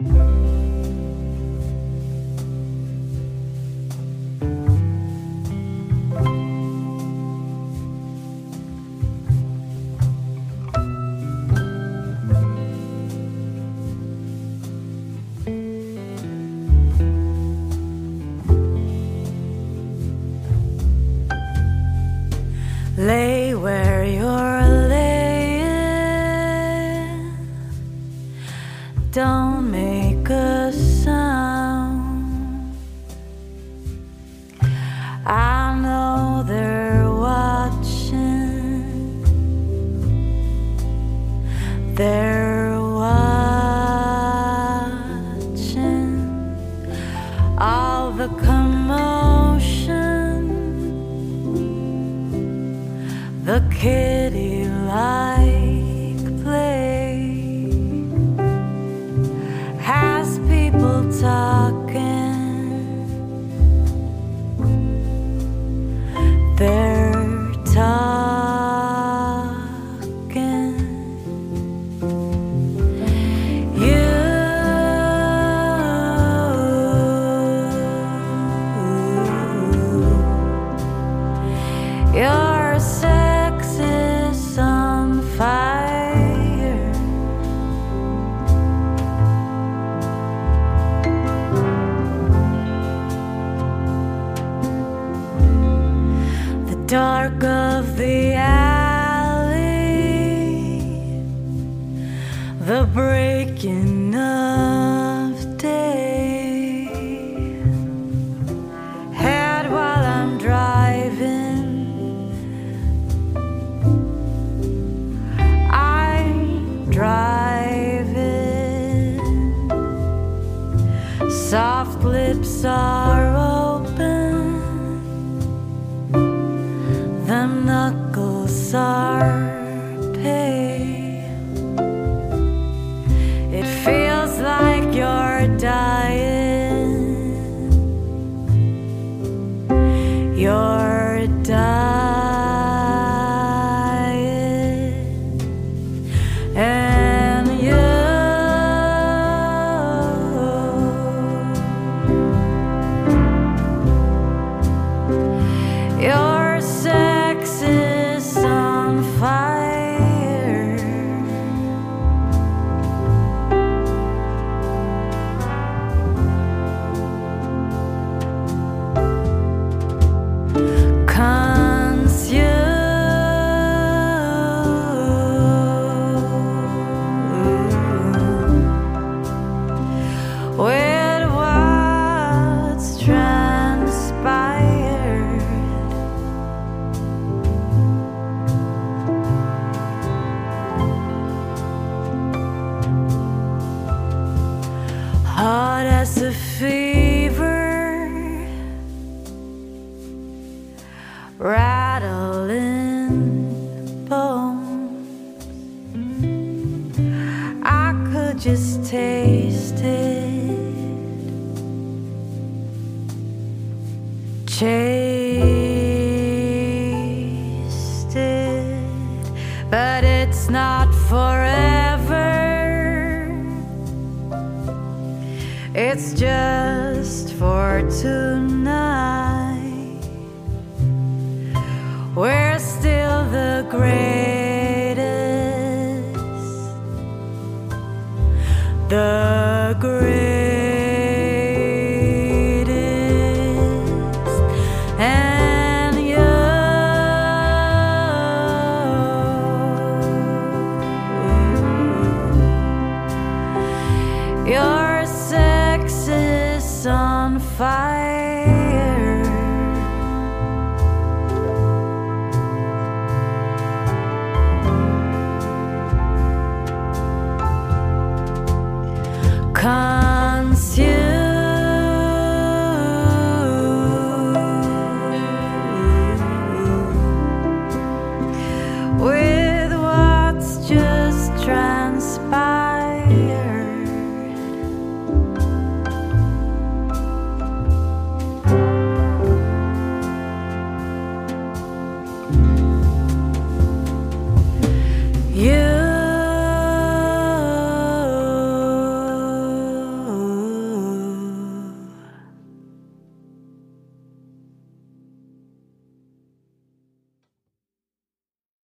Lay where you're laying, don't make a sound. I know they're watching, they're watching all the commotion. The kitty-like play has people talking. They're talking. Your sex is on fire. The dark of the alley, the breaking of day. Head while I'm driving, driving. Soft lips are open, the knuckles are pale. It feels like you're dying. You're dying. And your sex is on fire. With what's transpired, hot as a fever, rattling bones. I could just taste it. Chased it, but it's not forever. It's just for tonight. We're still the greatest, the greatest. Your sex is on fire. Come